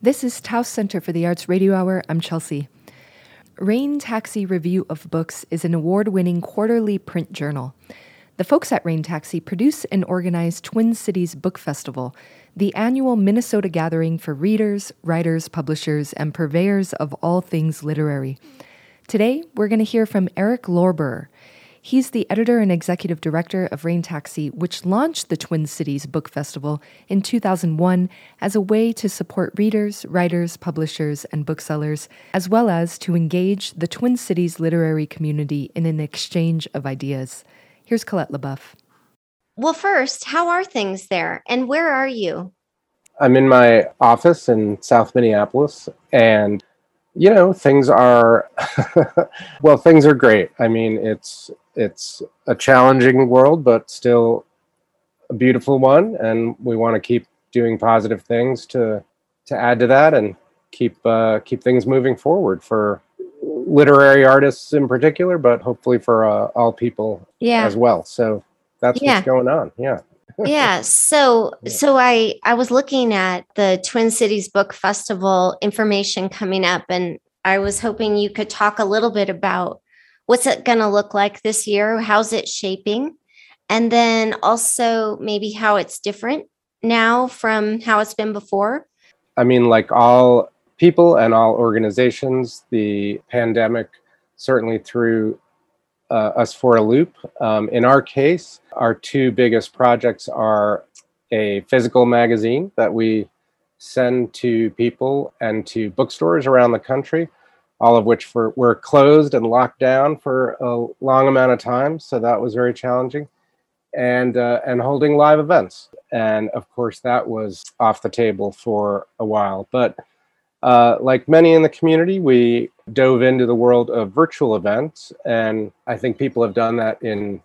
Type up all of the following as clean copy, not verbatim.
This is Taos Center for the Arts Radio Hour. I'm Chelsea. Rain Taxi Review of Books is an award-winning quarterly print journal. The folks at Rain Taxi produce and organize Twin Cities Book Festival, the annual Minnesota gathering for readers, writers, publishers, and purveyors of all things literary. Today, we're going to hear from Eric Lorber. He's the editor and executive director of Rain Taxi, which launched the Twin Cities Book Festival in 2001 as a way to support readers, writers, publishers, and booksellers, as well as to engage the Twin Cities literary community in an exchange of ideas. Here's Colette LeBoeuf. Well, first, how are things there, and where are you? I'm in my office in South Minneapolis, and things are, things are great. I mean, it's a challenging world, but still a beautiful one. And we want to keep doing positive things to add to that and keep things moving forward for literary artists in particular, but hopefully for all people as well. So that's what's going on. Yeah. Yeah. So I was looking at the Twin Cities Book Festival information coming up, and I was hoping you could talk a little bit about what's it going to look like this year? How's it shaping? And then also maybe how it's different now from how it's been before. I mean, like all people and all organizations, the pandemic certainly threw us for a loop. In our case, our two biggest projects are a physical magazine that we send to people and to bookstores around the country, all of which were closed and locked down for a long amount of time. So that was very challenging. And holding live events. And of course, that was off the table for a while. But like many in the community, we dove into the world of virtual events. And I think people have done that in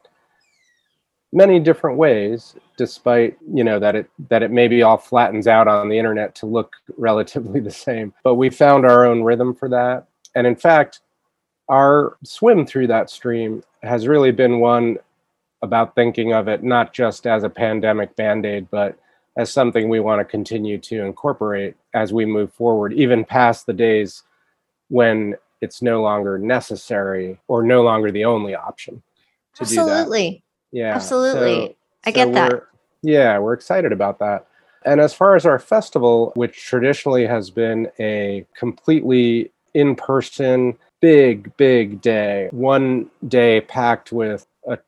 many different ways, despite, that it maybe all flattens out on the internet to look relatively the same. But we found our own rhythm for that. And in fact, our swim through that stream has really been one about thinking of it not just as a pandemic Band-Aid, but as something we want to continue to incorporate as we move forward, even past the days when it's no longer necessary or no longer the only option to do that. Absolutely. Yeah. Absolutely. I get that. We're excited about that. And as far as our festival, which traditionally has been a completely in-person, big day, one day packed with a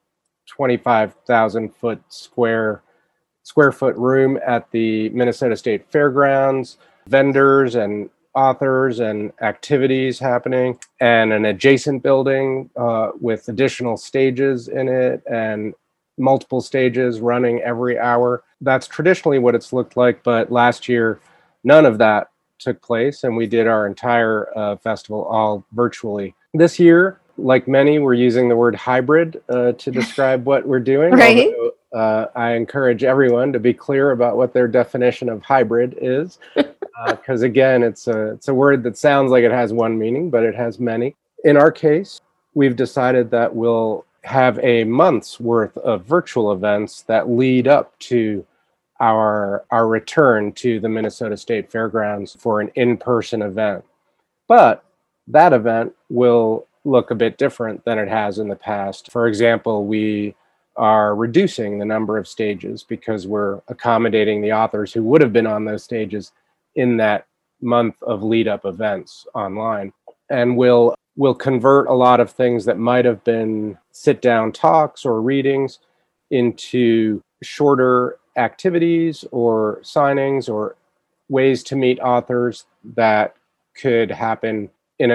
25,000 square foot room at the Minnesota State Fairgrounds, vendors and authors and activities happening, and an adjacent building with additional stages in it and multiple stages running every hour. That's traditionally what it's looked like, but last year, none of that took place, and we did our entire festival all virtually. This year, like many, we're using the word hybrid to describe what we're doing. Right. Although, I encourage everyone to be clear about what their definition of hybrid is, because again, it's a word that sounds like it has one meaning, but it has many. In our case, we've decided that we'll have a month's worth of virtual events that lead up to our return to the Minnesota State Fairgrounds for an in-person event. But that event will look a bit different than it has in the past. For example, we are reducing the number of stages because we're accommodating the authors who would have been on those stages in that month of lead-up events online. And we'll convert a lot of things that might have been sit-down talks or readings into shorter activities or signings or ways to meet authors that could happen in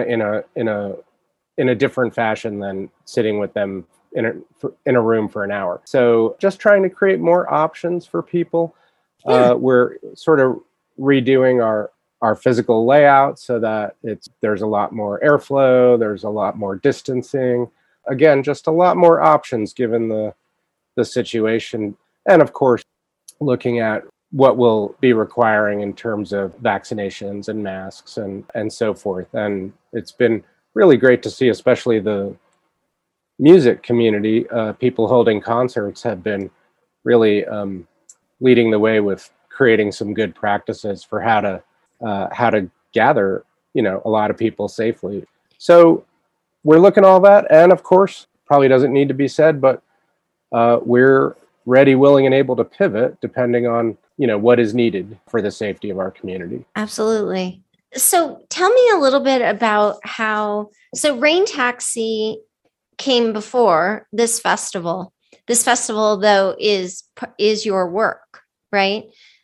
a different fashion than sitting with them in a room for an hour. So just trying to create more options for people. We're sort of redoing our physical layout so that there's a lot more airflow, there's a lot more distancing. Again, just a lot more options given the situation. And of course, looking at what we'll be requiring in terms of vaccinations and masks and so forth. And it's been really great to see, especially the music community, people holding concerts have been really leading the way with creating some good practices for how to how to gather, a lot of people safely. So we're looking at all that. And of course, probably doesn't need to be said, but we're ready, willing, and able to pivot depending on, what is needed for the safety of our community. Absolutely. So tell me a little bit about so Rain Taxi came before this festival. This festival, though, is your work, right?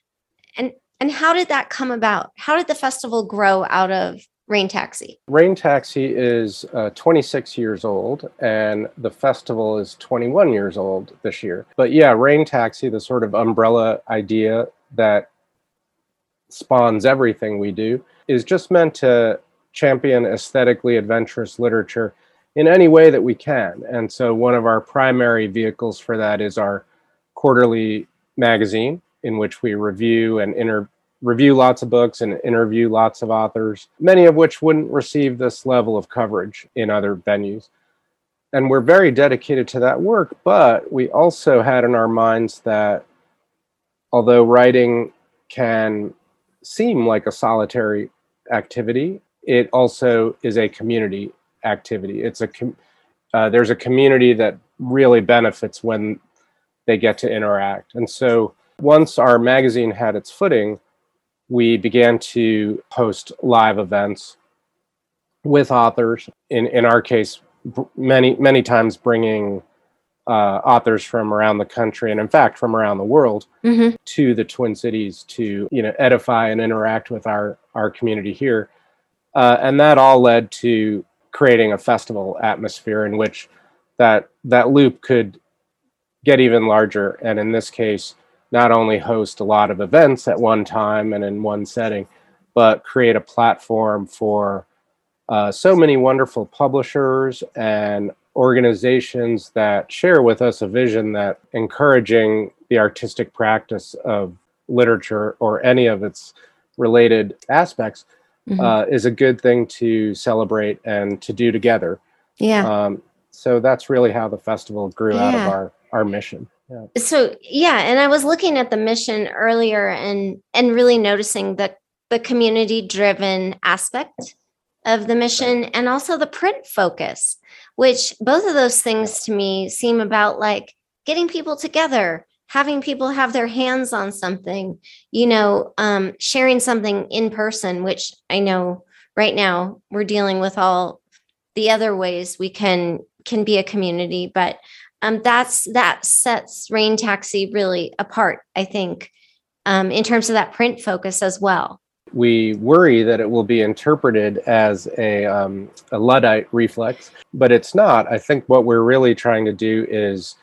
And how did that come about? How did the festival grow out of Rain Taxi? Rain Taxi is 26 years old, and the festival is 21 years old this year. But yeah, Rain Taxi, the sort of umbrella idea that spawns everything we do, is just meant to champion aesthetically adventurous literature in any way that we can. And so one of our primary vehicles for that is our quarterly magazine, in which we review and review lots of books and interview lots of authors, many of which wouldn't receive this level of coverage in other venues. And we're very dedicated to that work, but we also had in our minds that although writing can seem like a solitary activity, it also is a community activity. There's a community that really benefits when they get to interact. And so once our magazine had its footing, we began to host live events with authors. In our case, many times bringing authors from around the country and, in fact, from around the world to the Twin Cities to edify and interact with our community here, and that all led to creating a festival atmosphere in which that loop could get even larger, and in this case, not only host a lot of events at one time and in one setting, but create a platform for so many wonderful publishers and organizations that share with us a vision that encouraging the artistic practice of literature or any of its related aspects is a good thing to celebrate and to do together. Yeah. So that's really how the festival grew out of our mission. Yeah. So, and I was looking at the mission earlier and really noticing that the community-driven aspect of the mission and also the print focus, which both of those things to me seem about like getting people together, having people have their hands on something, sharing something in person, which I know right now we're dealing with all the other ways we can be a community, but that sets Rain Taxi really apart, I think, in terms of that print focus as well. We worry that it will be interpreted as a Luddite reflex, but it's not. I think what we're really trying to do is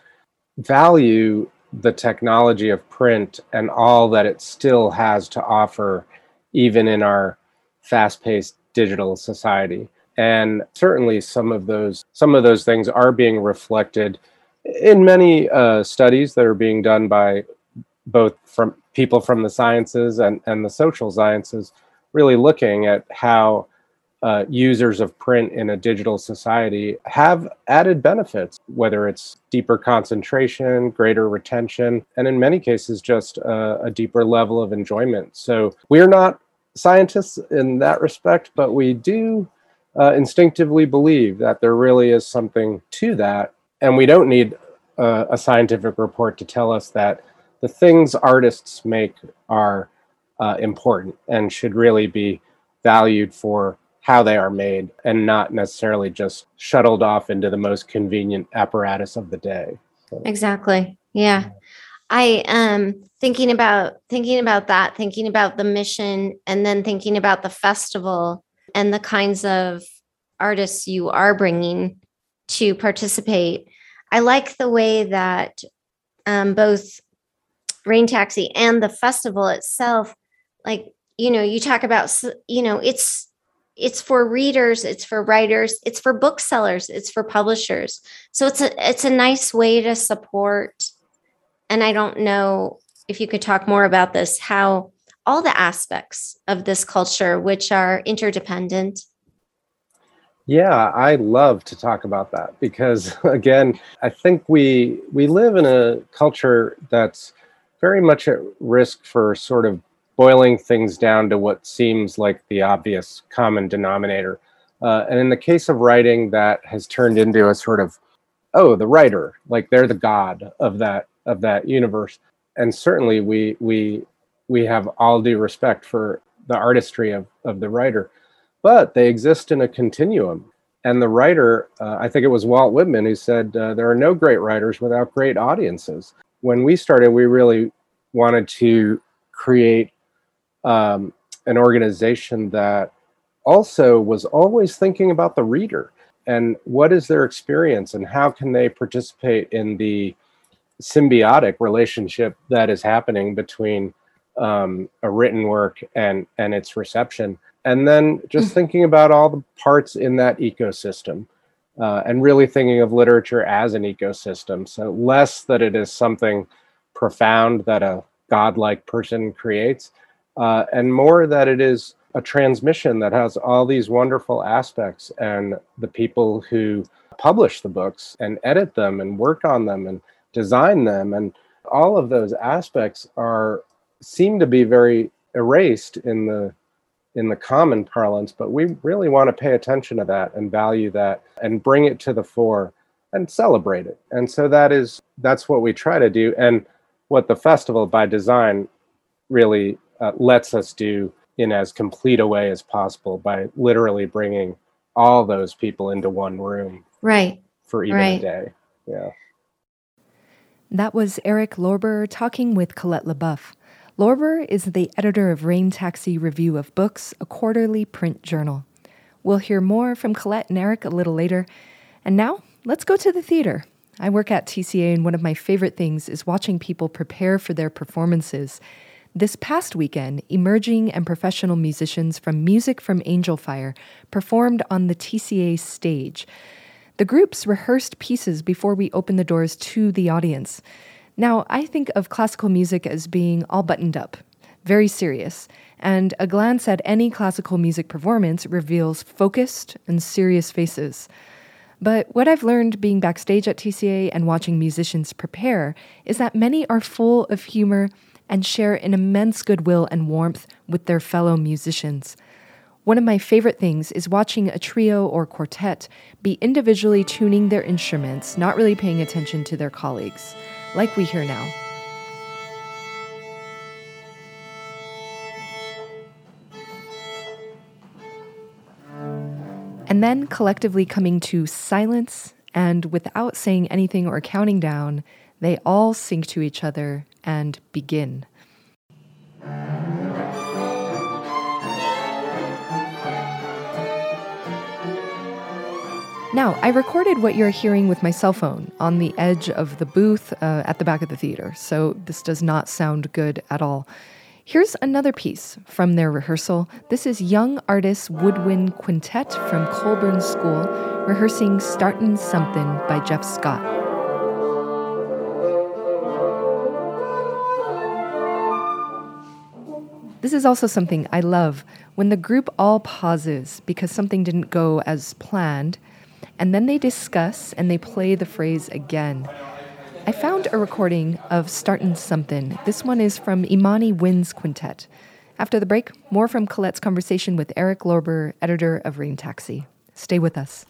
value the technology of print and all that it still has to offer, even in our fast-paced digital society. And certainly some of those things are being reflected in many studies that are being done by both from people from the sciences and the social sciences, really looking at how users of print in a digital society have added benefits, whether it's deeper concentration, greater retention, and in many cases, just a deeper level of enjoyment. So we're not scientists in that respect, but we do instinctively believe that there really is something to that. And we don't need a scientific report to tell us that the things artists make are important and should really be valued for how they are made and not necessarily just shuttled off into the most convenient apparatus of the day. So. Exactly. Yeah. I am thinking about that, thinking about the mission, and then thinking about the festival and the kinds of artists you are bringing to participate. I like the way that both Rain Taxi and the festival itself, like, you talk about, it's for readers, it's for writers, it's for booksellers, it's for publishers. So it's a nice way to support. And I don't know if you could talk more about this, how all the aspects of this culture, which are interdependent. Yeah, I love to talk about that because, again, I think we live in a culture that's very much at risk for sort of boiling things down to what seems like the obvious common denominator. And in the case of writing, that has turned into a sort of, oh, the writer, like they're the god of that universe. And certainly we have all due respect for the artistry of the writer, but they exist in a continuum. And the writer, I think it was Walt Whitman who said, there are no great writers without great audiences. When we started, we really wanted to create an organization that also was always thinking about the reader and what is their experience and how can they participate in the symbiotic relationship that is happening between a written work and its reception. And then just thinking about all the parts in that ecosystem and really thinking of literature as an ecosystem. So less that it is something profound that a godlike person creates, and more that it is a transmission that has all these wonderful aspects, and the people who publish the books and edit them and work on them and design them, and all of those aspects seem to be very erased in the common parlance, but we really want to pay attention to that and value that and bring it to the fore and celebrate it. And so that's what we try to do, and what the festival by design really lets us do in as complete a way as possible by literally bringing all those people into one room, right, for even a day. Yeah. That was Eric Lorber talking with Colette LeBoeuf. Lorber is the editor of Rain Taxi Review of Books, a quarterly print journal. We'll hear more from Colette and Eric a little later. And now, let's go to the theater. I work at TCA, and one of my favorite things is watching people prepare for their performances. This past weekend, emerging and professional musicians from Music from Angel Fire performed on the TCA stage. The groups rehearsed pieces before we opened the doors to the audience. Now, I think of classical music as being all buttoned up, very serious, and a glance at any classical music performance reveals focused and serious faces. But what I've learned being backstage at TCA and watching musicians prepare is that many are full of humor and share an immense goodwill and warmth with their fellow musicians. One of my favorite things is watching a trio or quartet be individually tuning their instruments, not really paying attention to their colleagues, like we hear now. And then collectively coming to silence, and without saying anything or counting down, they all sync to each other and begin. Now, I recorded what you're hearing with my cell phone on the edge of the booth at the back of the theater, so this does not sound good at all. Here's another piece from their rehearsal. This is Young Artists Woodwind Quintet from Colburn School, rehearsing Startin' Somethin' by Jeff Scott. This is also something I love, when the group all pauses because something didn't go as planned, and then they discuss and they play the phrase again. I found a recording of Startin' Somethin'. This one is from Imani Wynn's Quintet. After the break, more from Colette's conversation with Eric Lorber, editor of Rain Taxi. Stay with us.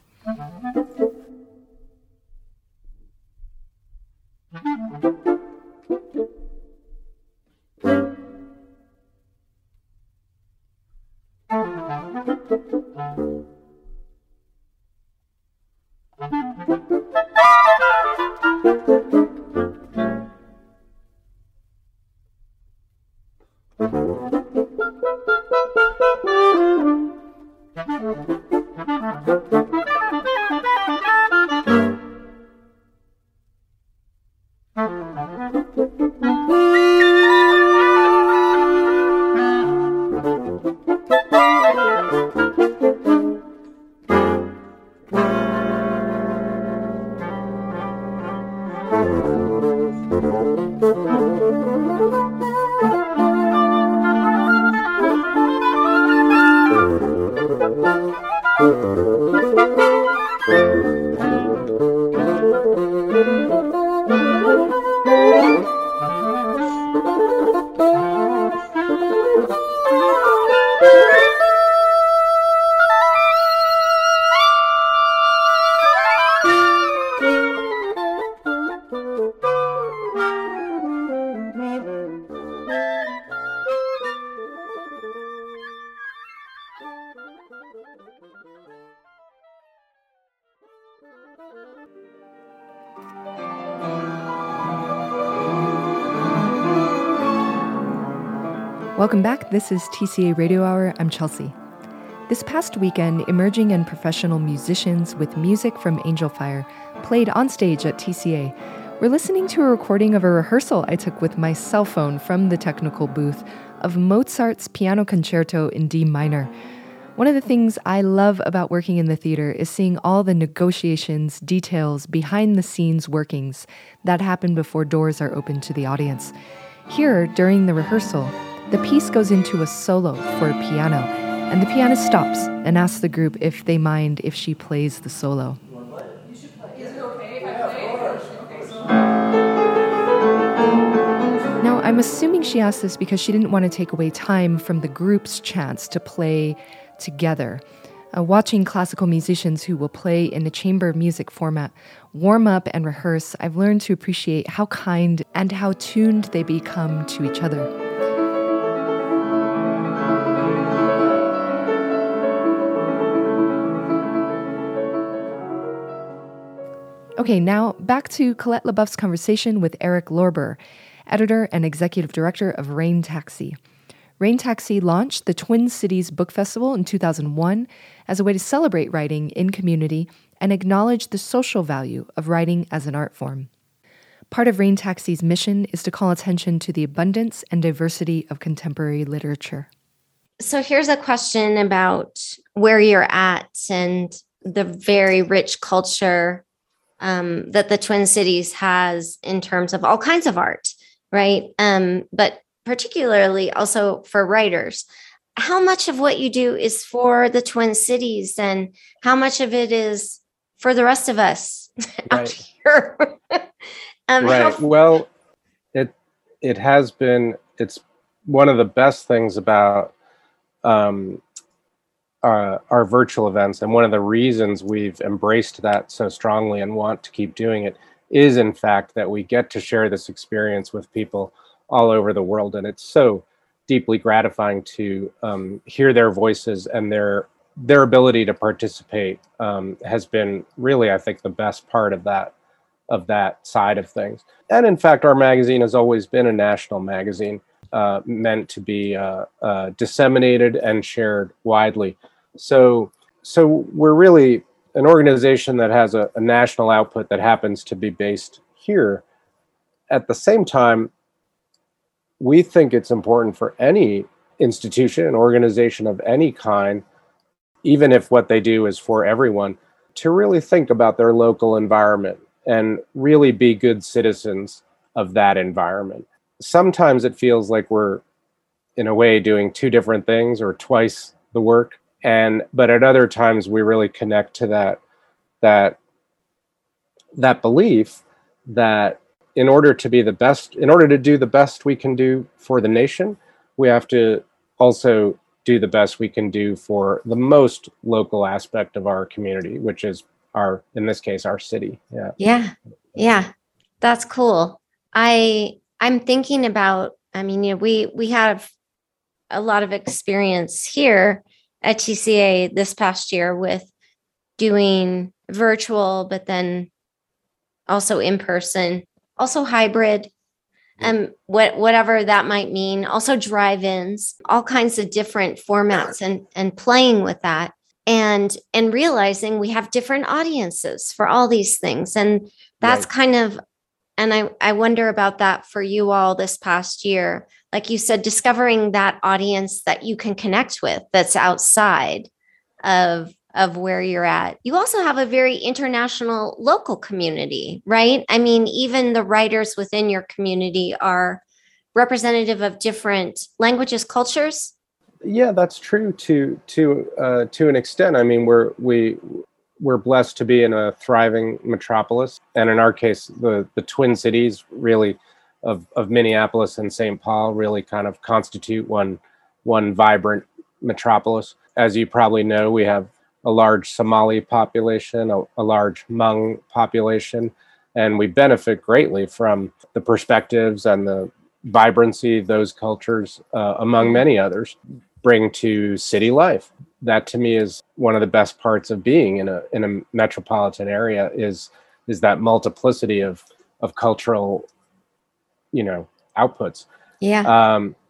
Welcome back. This is TCA Radio Hour. I'm Chelsea. This past weekend, emerging and professional musicians with music from Angel Fire played on stage at TCA. We're listening to a recording of a rehearsal I took with my cell phone from the technical booth of Mozart's Piano Concerto in D minor. One of the things I love about working in the theater is seeing all the negotiations, details, behind-the-scenes workings that happen before doors are opened to the audience. Here, during the rehearsal, the piece goes into a solo for piano, and the pianist stops and asks the group if they mind if she plays the solo. Now, I'm assuming she asked this because she didn't want to take away time from the group's chance to play together. Watching classical musicians who will play in a chamber music format warm up and rehearse, I've learned to appreciate how kind and how tuned they become to each other. Okay, now back to Colette LeBoeuf's conversation with Eric Lorber, editor and executive director of Rain Taxi. Rain Taxi launched the Twin Cities Book Festival in 2001 as a way to celebrate writing in community and acknowledge the social value of writing as an art form. Part of Rain Taxi's mission is to call attention to the abundance and diversity of contemporary literature. So here's a question about where you're at and the very rich culture that the Twin Cities has in terms of all kinds of art, right? But particularly also for writers. How much of what you do is for the Twin Cities and how much of it is for the rest of us out here? Right. Well, it has been, it's one of the best things about our virtual events, and one of the reasons we've embraced that so strongly and want to keep doing it is, in fact, that we get to share this experience with people all over the world. And it's so deeply gratifying to hear their voices, and their ability to participate has been really, I think, the best part of that side of things. And in fact, our magazine has always been a national magazine, meant to be disseminated and shared widely. So we're really an organization that has a national output that happens to be based here. At the same time, we think it's important for any institution, an organization of any kind, even if what they do is for everyone, to really think about their local environment and really be good citizens of that environment. Sometimes it feels like we're, in a way, doing two different things or twice the work. But at other times we really connect to that belief that in order to be the best, in order to do the best we can do for the nation, we have to also do the best we can do for the most local aspect of our community, which is in this case, our city. Yeah. That's cool. I'm thinking about, we have a lot of experience here at TCA this past year with doing virtual, but then also in person, also hybrid, whatever that might mean, also drive-ins, all kinds of different formats and playing with that and realizing we have different audiences for all these things. And that's kind of, and I wonder about that for you all this past year. Like you said, discovering that audience that you can connect with that's outside of where you're at. You also have a very international local community, right? I mean, even the writers within your community are representative of different languages, cultures. Yeah, that's true to an extent. I mean, we're blessed to be in a thriving metropolis, and in our case, the Twin Cities really of Minneapolis and St. Paul really kind of constitute one vibrant metropolis. As you probably know, we have a large Somali population, a large Hmong population, and we benefit greatly from the perspectives and the vibrancy those cultures, among many others, bring to city life. That to me is one of the best parts of being in a metropolitan area is that multiplicity of cultural, outputs. Yeah.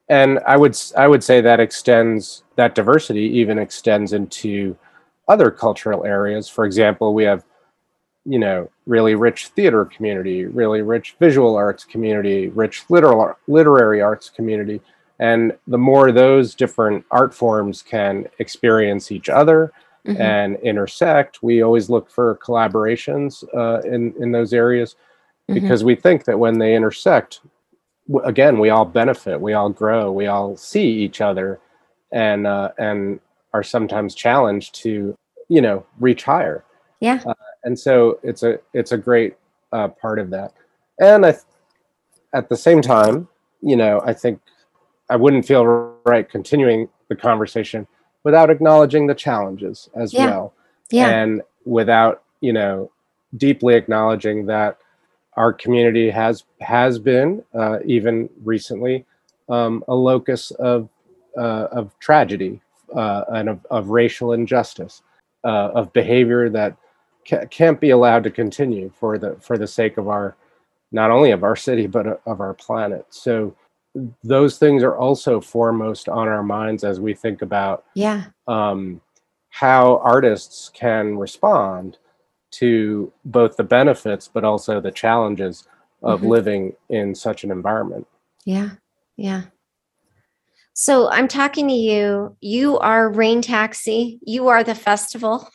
And I would say that diversity even extends into other cultural areas. For example, we have, really rich theater community, really rich visual arts community, rich literary arts community. And the more those different art forms can experience each other and intersect, we always look for collaborations in those areas, because we think that when they intersect, again, we all benefit, we all grow, we all see each other, and are sometimes challenged to, reach higher. Yeah. And so it's a great part of that. And at the same time, I think I wouldn't feel right continuing the conversation without acknowledging the challenges as well, and without, deeply acknowledging that our community has been, even recently, a locus of tragedy, and of racial injustice, of behavior that can't be allowed to continue for the sake of not only of our city but of our planet. So those things are also foremost on our minds as we think about how artists can respond to both the benefits but also the challenges of living in such an environment. Yeah. So I'm talking to you. You are Rain Taxi. You are the festival.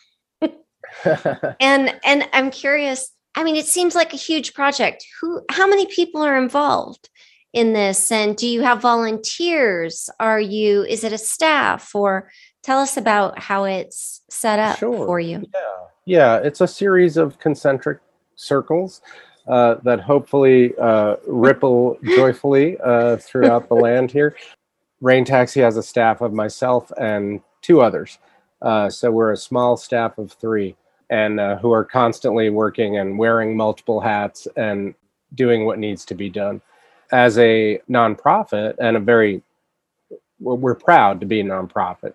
and I'm curious. I mean, it seems like a huge project. How many people are involved in this? And do you have volunteers? Is it a staff? Or tell us about how it's set up for you. Yeah, it's a series of concentric circles that hopefully ripple joyfully throughout the land here. Rain Taxi has a staff of myself and two others. So we're a small staff of three, and who are constantly working and wearing multiple hats and doing what needs to be done. As a nonprofit, and we're proud to be a nonprofit.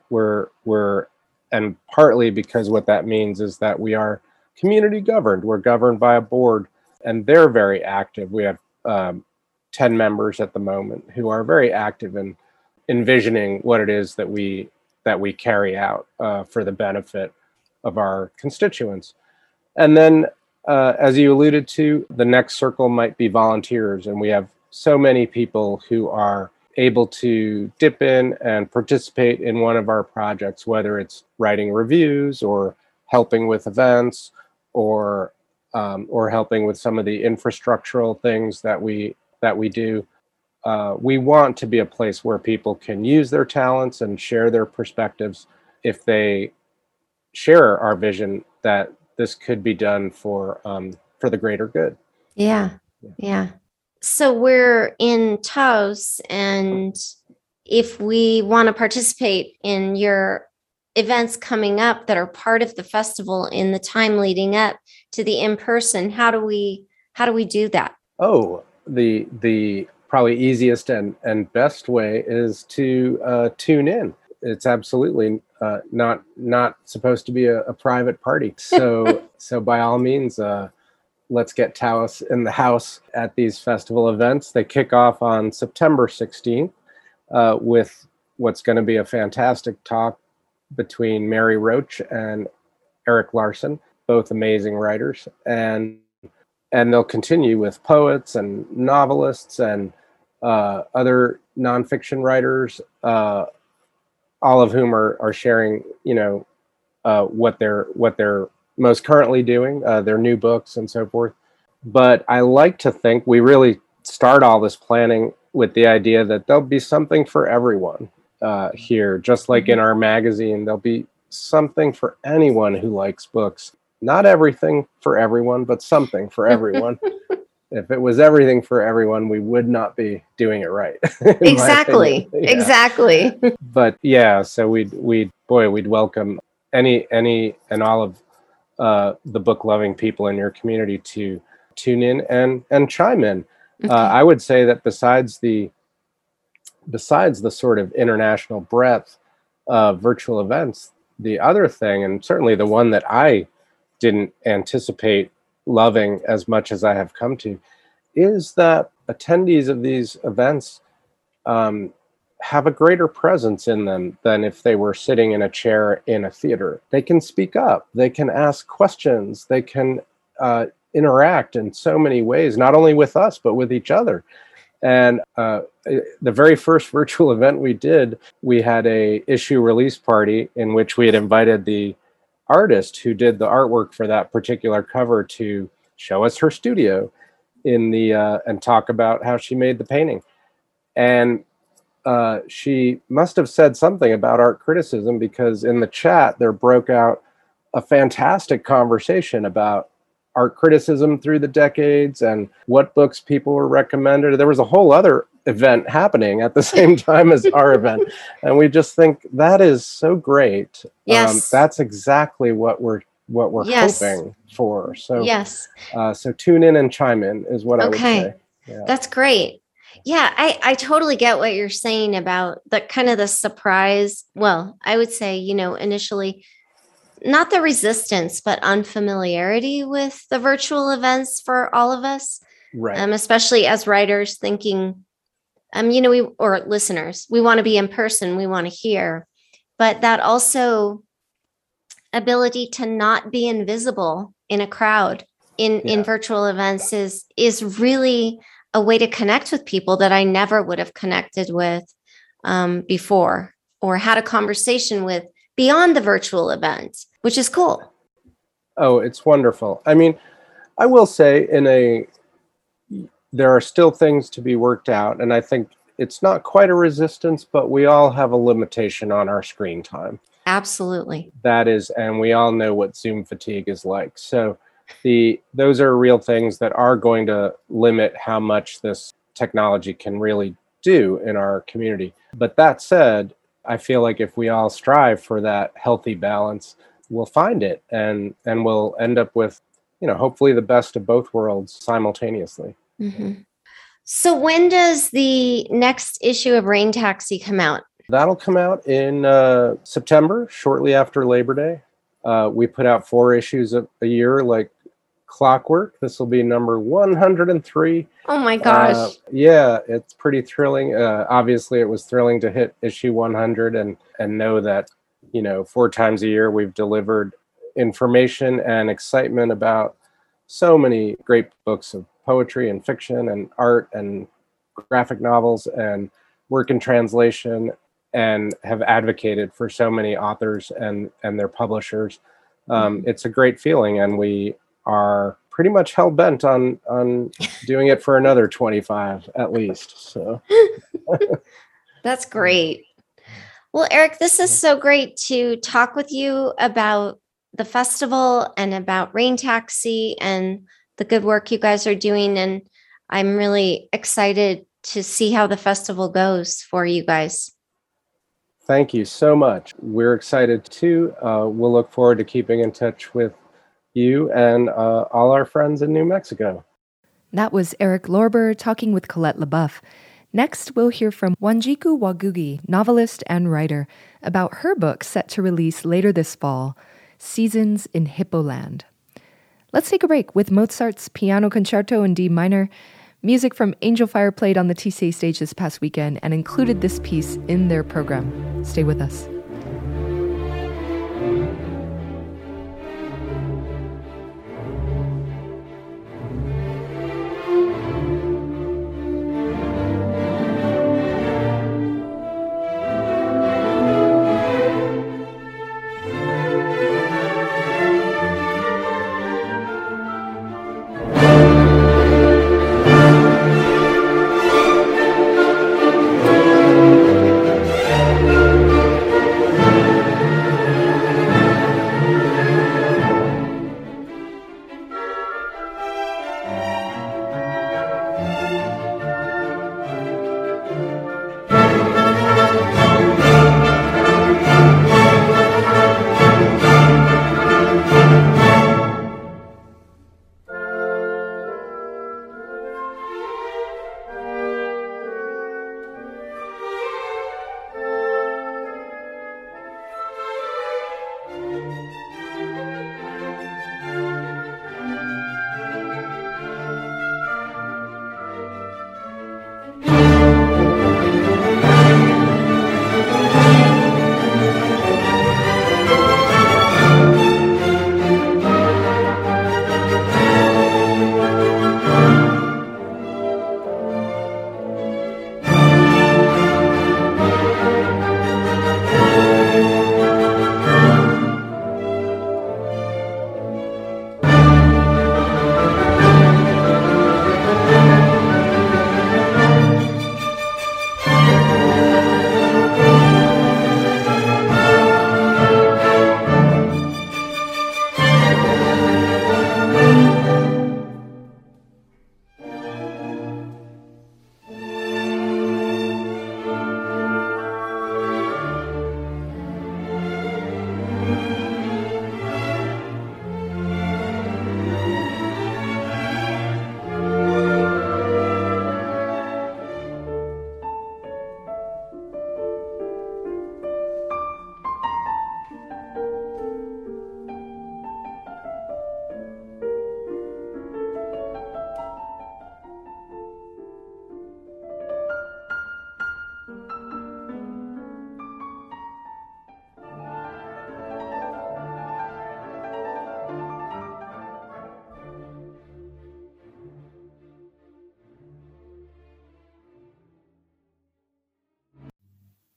And partly because what that means is that we are community governed. We're governed by a board, and they're very active. We have 10 members at the moment who are very active in envisioning what it is that we carry out for the benefit of our constituents. And then, as you alluded to, the next circle might be volunteers, and we have so many people who are able to dip in and participate in one of our projects, whether it's writing reviews or helping with events, or helping with some of the infrastructural things that we do. We want to be a place where people can use their talents and share their perspectives if they share our vision that this could be done for the greater good. Yeah. So we're in Taos, and if we want to participate in your events coming up that are part of the festival in the time leading up to the in-person, how do we do that? Oh, the probably easiest and best way is to tune in. It's absolutely not supposed to be a private party. So by all means, let's get Taos in the house at these festival events. They kick off on September 16th with what's going to be a fantastic talk between Mary Roach and Eric Larson, both amazing writers. And they'll continue with poets and novelists and other nonfiction writers, all of whom are sharing, what they're most currently doing, their new books and so forth. But I like to think we really start all this planning with the idea that there'll be something for everyone here, just like in our magazine. There'll be something for anyone who likes books. Not everything for everyone, but something for everyone. If it was everything for everyone, we would not be doing it right. Exactly. Exactly. But yeah, so we'd welcome any and all of the book loving people in your community to tune in and chime in. Okay. I would say that besides the sort of international breadth of virtual events, the other thing, and certainly the one that I didn't anticipate loving as much as I have come to, is that attendees of these events have a greater presence in them than if they were sitting in a chair in a theater. They can speak up, they can ask questions, they can interact in so many ways, not only with us, but with each other. And the very first virtual event we did, we had a issue release party in which we had invited the artist who did the artwork for that particular cover to show us her studio in the and talk about how she made the painting. And she must have said something about art criticism, because in the chat there broke out a fantastic conversation about art criticism through the decades and what books people were recommended. There was a whole other event happening at the same time as our event. And we just think that is so great. Yes. That's exactly what we're Yes. hoping for. So Yes. So tune in and chime in is what I would say. Yeah. That's great. Yeah, I totally get what you're saying about the kind of the surprise. Well, I would say, initially, not the resistance, but unfamiliarity with the virtual events for all of us. Right. Especially as writers thinking, or listeners, we want to be in person, we want to hear, but that also ability to not be invisible in a crowd in virtual events is really a way to connect with people that I never would have connected with before, or had a conversation with beyond the virtual event, which is cool. Oh, it's wonderful. I mean, I will say there are still things to be worked out. And I think it's not quite a resistance, but we all have a limitation on our screen time. Absolutely. That is, and we all know what Zoom fatigue is like. So those are real things that are going to limit how much this technology can really do in our community. But that said, I feel like if we all strive for that healthy balance, we'll find it, and we'll end up with, hopefully the best of both worlds simultaneously. Mm-hmm. So when does the next issue of Rain Taxi come out? That'll come out in September, shortly after Labor Day. We put out 4 issues a year, like clockwork. This will be number 103. Oh my gosh. Yeah, it's pretty thrilling. Obviously, it was thrilling to hit issue 100 and know that, 4 times a year we've delivered information and excitement about so many great books of poetry and fiction and art and graphic novels and work in translation, and have advocated for so many authors and their publishers. It's a great feeling, and we are pretty much hell-bent on doing it for another 25 at least. So That's great. Well, Eric, this is so great to talk with you about the festival and about Rain Taxi and the good work you guys are doing. And I'm really excited to see how the festival goes for you guys. Thank you so much. We're excited too. We'll look forward to keeping in touch with you and all our friends in New Mexico. That was Eric Lorber talking with Colette LeBoeuf. Next, we'll hear from Wanjiku Wagugi, novelist and writer, about her book set to release later this fall, Seasons in Hippoland. Let's take a break with Mozart's Piano Concerto in D minor. Music from Angel Fire played on the TCA stage this past weekend and included this piece in their program. Stay with us.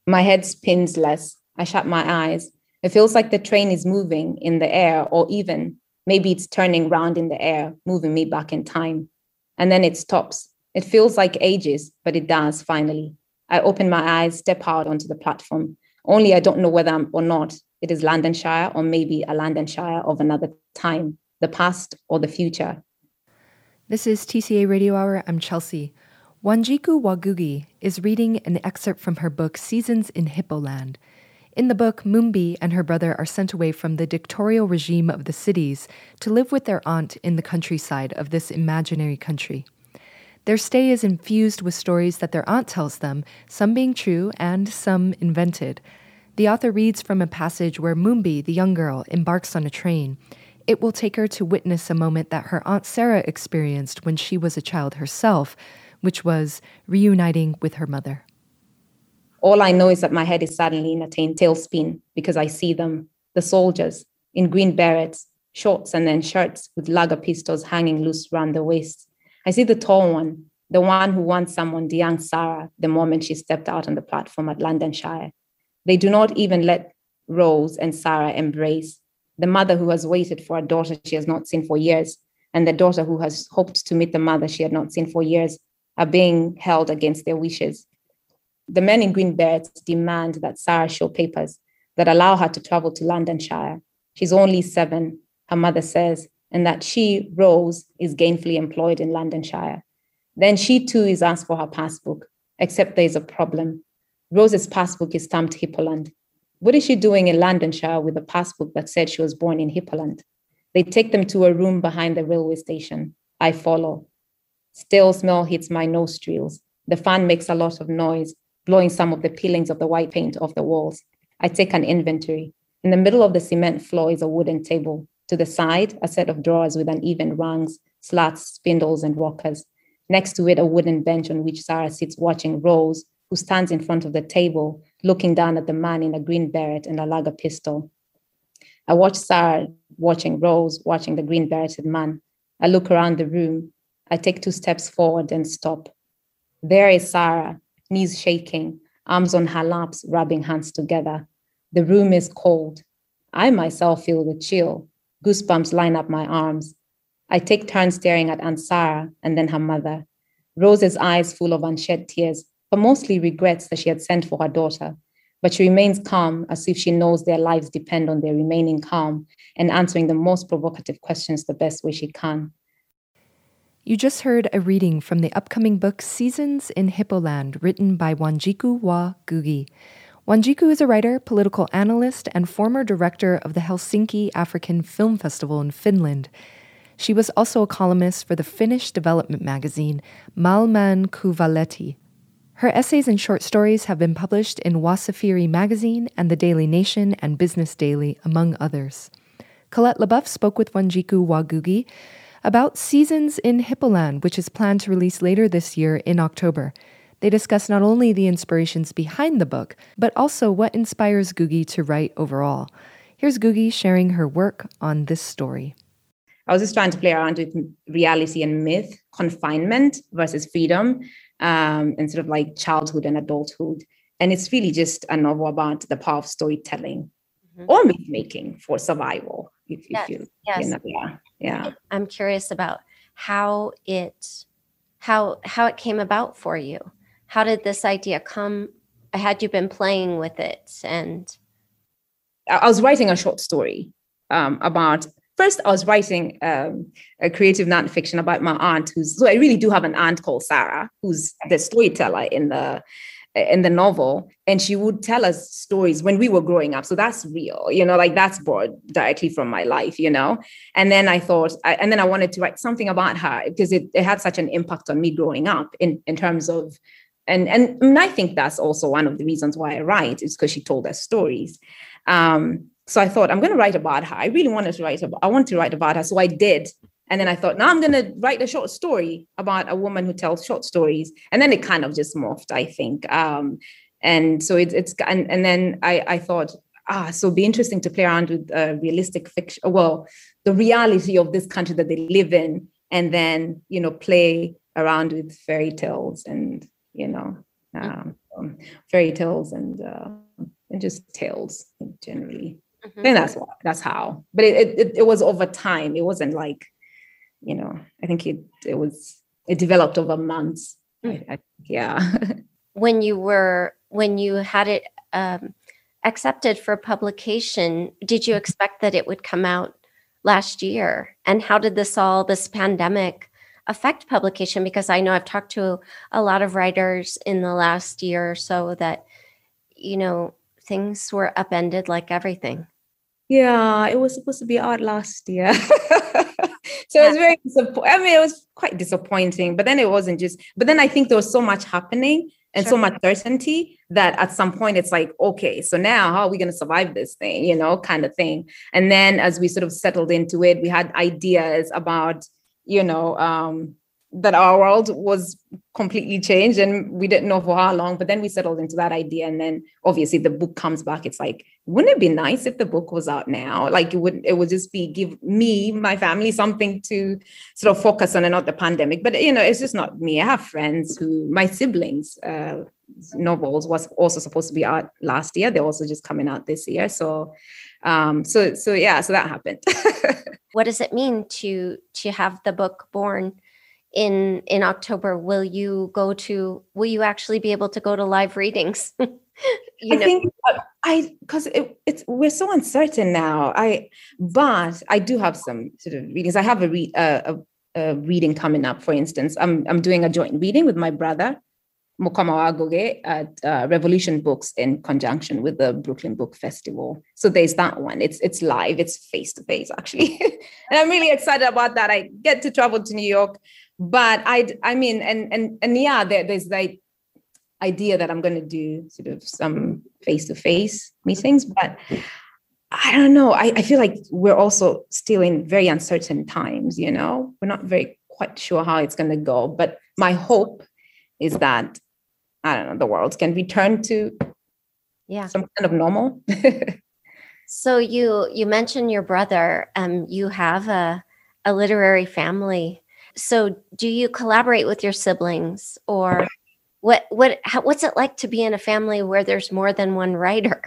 My head spins less. I shut my eyes. It feels like the train is moving in the air, or even maybe it's turning round in the air, moving me back in time. And then it stops. It feels like ages, but it does finally. I open my eyes, step out onto the platform. Only I don't know whether or not it is Londonshire, or maybe a Londonshire of another time, the past or the future. This is TCA Radio Hour. I'm Chelsea. Wanjiku Wagugi is reading an excerpt from her book Seasons in Hippoland. In the book, Mumbi and her brother are sent away from the dictatorial regime of the cities to live with their aunt in the countryside of this imaginary country. Their stay is infused with stories that their aunt tells them, some being true and some invented. The author reads from a passage where Mumbi, the young girl, embarks on a train. It will take her to witness a moment that her Aunt Sarah experienced when she was a child herself, which was reuniting with her mother. All I know is that my head is suddenly in a tailspin because I see them, the soldiers, in green berets, shorts and then shirts with lager pistols hanging loose around the waist. I see the tall one, the one who once summoned young Sarah the moment she stepped out on the platform at Londonshire. They do not even let Rose and Sarah embrace, the mother who has waited for a daughter she has not seen for years, and the daughter who has hoped to meet the mother she had not seen for years, are being held against their wishes. The men in green berets demand that Sarah show papers that allow her to travel to Londonshire. She's only 7, her mother says, and that she, Rose, is gainfully employed in Londonshire. Then she too is asked for her passbook, except there is a problem. Rose's passbook is stamped Hippoland. What is she doing in Londonshire with a passbook that said she was born in Hippoland? They take them to a room behind the railway station. I follow. Stale smell hits my nostrils. The fan makes a lot of noise, blowing some of the peelings of the white paint off the walls. I take an inventory. In the middle of the cement floor is a wooden table. To the side, a set of drawers with uneven rungs, slats, spindles, and rockers. Next to it, a wooden bench on which Sarah sits watching Rose, who stands in front of the table, looking down at the man in a green beret and a lager pistol. I watch Sarah watching Rose, watching the green bereted man. I look around the room. I take 2 steps forward and stop. There is Sarah, knees shaking, arms on her laps, rubbing hands together. The room is cold. I myself feel the chill. Goosebumps line up my arms. I take turns staring at Aunt Sarah and then her mother. Rose's eyes full of unshed tears, but mostly regrets that she had sent for her daughter. But she remains calm, as if she knows their lives depend on their remaining calm and answering the most provocative questions the best way she can. You just heard a reading from the upcoming book Seasons in Hippoland, written by Wanjiku Wagugi. Wanjiku is a writer, political analyst, and former director of the Helsinki African Film Festival in Finland. She was also a columnist for the Finnish development magazine Maailman Kuvalehti. Her essays and short stories have been published in Wasafiri magazine and the Daily Nation and Business Daily, among others. Colette Leboeuf spoke with Wanjiku Wagugi about Seasons in Hippoland, which is planned to release later this year in October. They discuss not only the inspirations behind the book, but also what inspires Gugi to write overall. Here's Gugi sharing her work on this story. I was just trying to play around with reality and myth, confinement versus freedom, and sort of like childhood and adulthood. And it's really just a novel about the power of storytelling or myth making for survival. If you know, yeah. I'm curious about how it came about for you. How did this idea come? Had you been playing with it? And I was writing a short story about. First, I was writing a creative nonfiction about my aunt, so I really do have an aunt called Sarah, who's the storyteller in the novel, and she would tell us stories when we were growing up. So that's real, like that's borrowed directly from my life, And then I thought, and then I wanted to write something about her because it had such an impact on me growing up in terms of, and I think that's also one of the reasons why I write is because she told us stories. So I thought, I'm going to write about her. I really wanted to write about her. So I did. And then I thought, now I'm going to write a short story about a woman who tells short stories. And then it kind of just morphed, I think. And so and then I thought, so it'd be interesting to play around with realistic fiction. Well, the reality of this country that they live in, and then, play around with fairy tales and, fairy tales and just tales generally. Mhm. I think that's how. But it was over time. It wasn't like, I think it developed over months. Yeah. When you had it accepted for publication, did you expect that it would come out last year? And how did this pandemic affect publication? Because I know I've talked to a lot of writers in the last year or so that, things were upended like everything. Yeah, it was supposed to be out last year. So it was very it was quite disappointing, but then it wasn't but then I think there was so much happening and so much certainty that at some point it's like, okay, so now how are we going to survive this thing, kind of thing. And then as we sort of settled into it, we had ideas about, that our world was completely changed and we didn't know for how long, but then we settled into that idea. And then obviously the book comes back. It's like, wouldn't it be nice if the book was out now? Like it would just give me, my family, something to sort of focus on and not the pandemic. But, it's just not me. I have friends my siblings, novels was also supposed to be out last year. They're also just coming out this year. So that happened. What does it mean to have the book born in October? Will you actually be able to go to live readings? I think because we're so uncertain now. But I do have some sort of readings. I have a reading coming up. For instance, I'm doing a joint reading with my brother Mukama Agoge at Revolution Books in conjunction with the Brooklyn Book Festival. So there's that one. It's live. It's face to face actually, and I'm really excited about that. I get to travel to New York, but there's that idea that I'm going to do sort of some face to face meetings, but I don't know. I feel like we're also still in very uncertain times. We're not very quite sure how it's going to go. But my hope is that, I don't know, the world can return to some kind of normal. So you mentioned your brother. You have a literary family. So do you collaborate with your siblings, or what's it like to be in a family where there's more than one writer?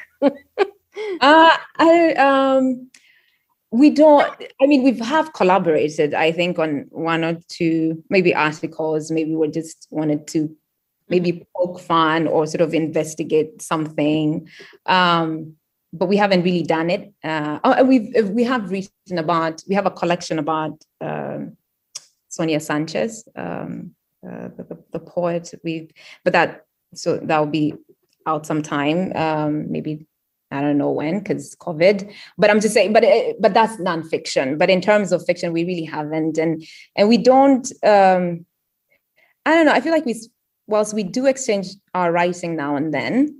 We don't. I mean, we have collaborated, I think, on one or two maybe articles. Maybe we just wanted to maybe poke fun or sort of investigate something, but we haven't really done it. We have written about. We have a collection about Sonia Sanchez, the poet. That will be out sometime, maybe. I don't know when, because COVID, but I'm just saying, but that's nonfiction. But in terms of fiction, we really haven't. And we don't, I don't know. I feel like whilst we do exchange our writing now and then,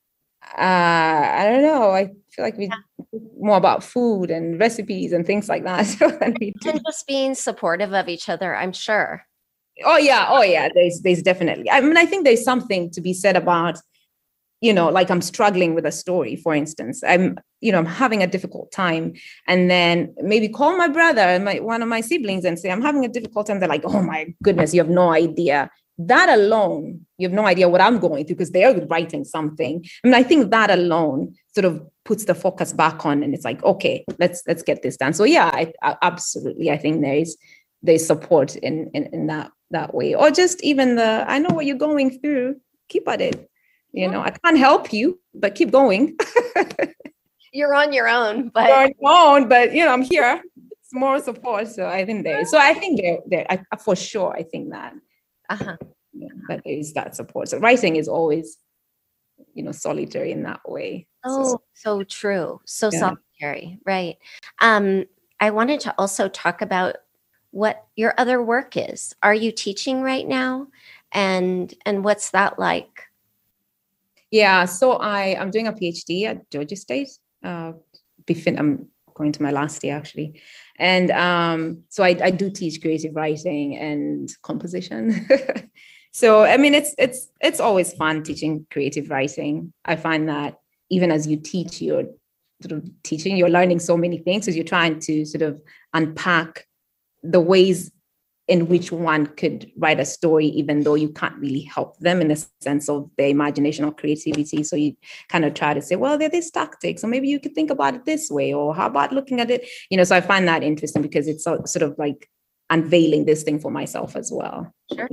I don't know. I feel like we more about food and recipes and things like that. And just being supportive of each other, I'm sure. Oh yeah. There's definitely, I mean, I think there's something to be said about, like I'm struggling with a story, for instance, I'm having a difficult time, and then maybe call my brother and one of my siblings and say, I'm having a difficult time. They're like, oh my goodness, you have no idea. That alone, you have no idea what I'm going through because they're writing something. I mean, I think that alone sort of puts the focus back on, and it's like, okay, let's get this done. So yeah, I absolutely, I think there's support in that way, or just even I know what you're going through, keep at it. I can't help you, but keep going. You're on your own, but I'm here. It's more support. So I think there. So I think there. For sure, I think that. That there is that support. So writing is always, solitary in that way. So true. So solitary, right? I wanted to also talk about what your other work is. Are you teaching right now, and what's that like? Yeah, so I'm doing a PhD at Georgia State. I'm going to my last year actually, and so I do teach creative writing and composition. So I mean, it's always fun teaching creative writing. I find that even as you teach, you're sort of teaching, you're learning so many things as you're trying to sort of unpack the ways in which one could write a story, even though you can't really help them in the sense of their imagination or creativity. So you kind of try to say, well, there are these tactics, or maybe you could think about it this way, or how about looking at it? So I find that interesting because it's sort of like unveiling this thing for myself as well. Sure.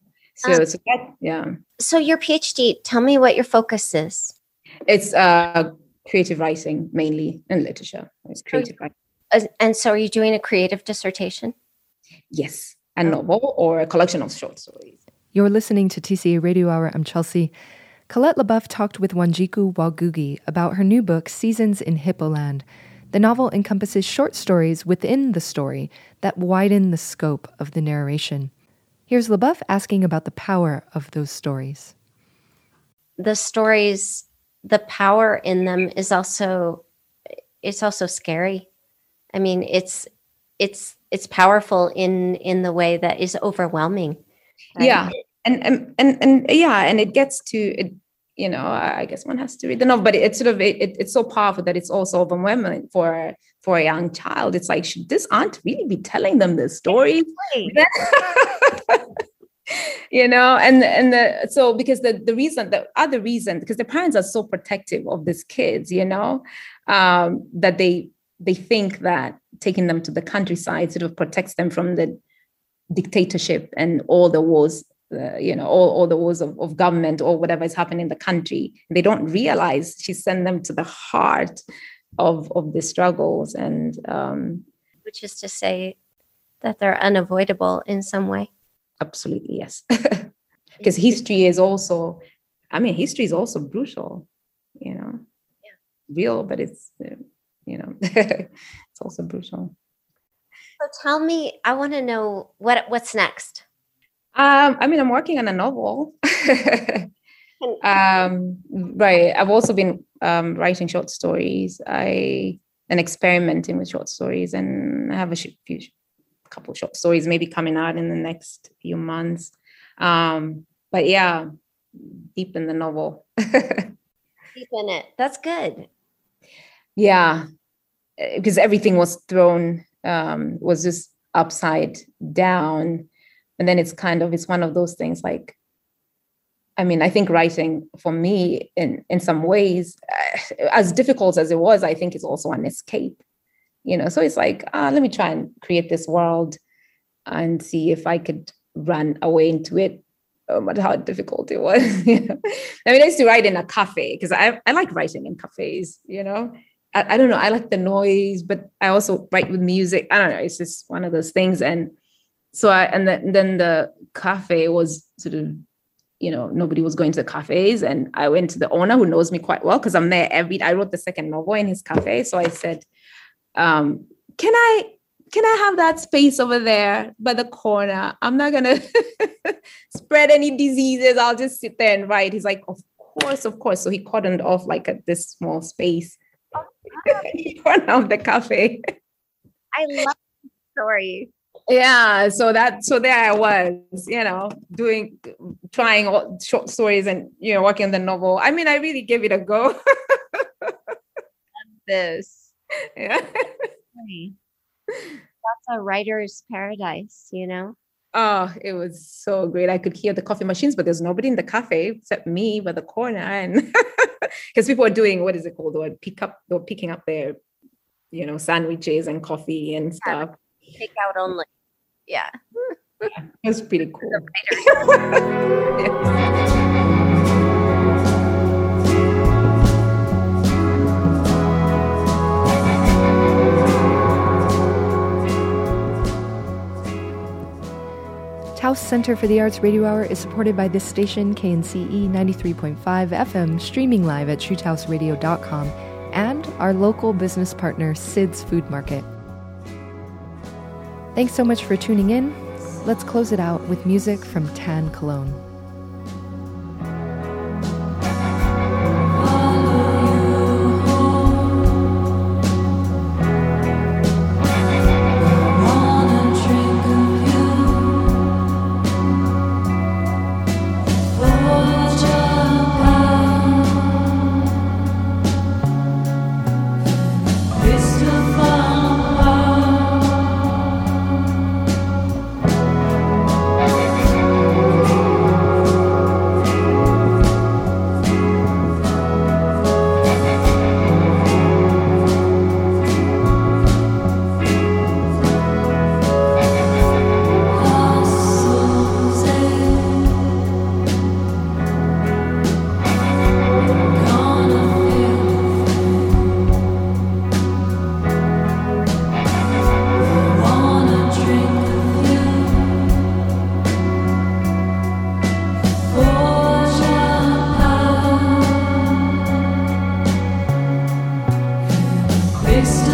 So your PhD, tell me what your focus is. It's creative writing, mainly, and literature. It's creative writing. And so are you doing a creative dissertation? Yes, a novel or a collection of short stories. You're listening to TCA Radio Hour. I'm Chelsea. Colette LeBoeuf talked with Wanjiku Wagugi about her new book, Seasons in Hippoland. The novel encompasses short stories within the story that widen the scope of the narration. Here's LeBoeuf asking about the power of those stories. The stories, the power in them is also scary. I mean, it's powerful in the way that is overwhelming. Right? Yeah. And it gets to it, I guess one has to read the novel, but it's sort of it's so powerful that it's also overwhelming for a young child. It's like, should this aunt really be telling them this story? So because the other reason, because the parents are so protective of these kids, that they think that taking them to the countryside sort of protects them from the dictatorship and all the wars, all the wars of government or whatever is happening in the country. They don't realize she sent them to the heart of the struggles, and which is to say that they're unavoidable in some way. Absolutely, yes. Because history is also brutal, real, but it's it's also brutal. So tell me, I want to know what's next. I'm working on a novel. Right. I've also been writing short stories. And experimenting with short stories, and I have a couple short stories maybe coming out in the next few months. But yeah, deep in the novel. Deep in it. That's good. Yeah, because everything was thrown, was just upside down. And then it's one of those things like, I think writing for me in some ways, as difficult as it was, I think it's also an escape, so it's like, let me try and create this world and see if I could run away into it, no matter how difficult it was. I used to write in a cafe because I like writing in cafes, I don't know. I like the noise, but I also write with music. I don't know. It's just one of those things. And so then the cafe was sort of, nobody was going to the cafes. And I went to the owner, who knows me quite well because I'm there I wrote the second novel in his cafe. So I said, can I have that space over there by the corner? I'm not going to spread any diseases. I'll just sit there and write. He's like, of course. So he cordoned off like this small space. Corner of the cafe. I love the story. Yeah, so there I was, trying all short stories and working on the novel. I really gave it a go. This, yeah, that's a writer's paradise, Oh, it was so great. I could hear the coffee machines, but there's nobody in the cafe except me by the corner, and because people are doing, what is it called? They were picking up their, sandwiches and coffee and stuff. Take out only. Yeah. It was pretty cool. Taos Center for the Arts Radio Hour is supported by this station, KNCE 93.5 FM, streaming live at shoetausradio.com, and our local business partner, Sid's Food Market. Thanks so much for tuning in. Let's close it out with music from Tan Cologne. This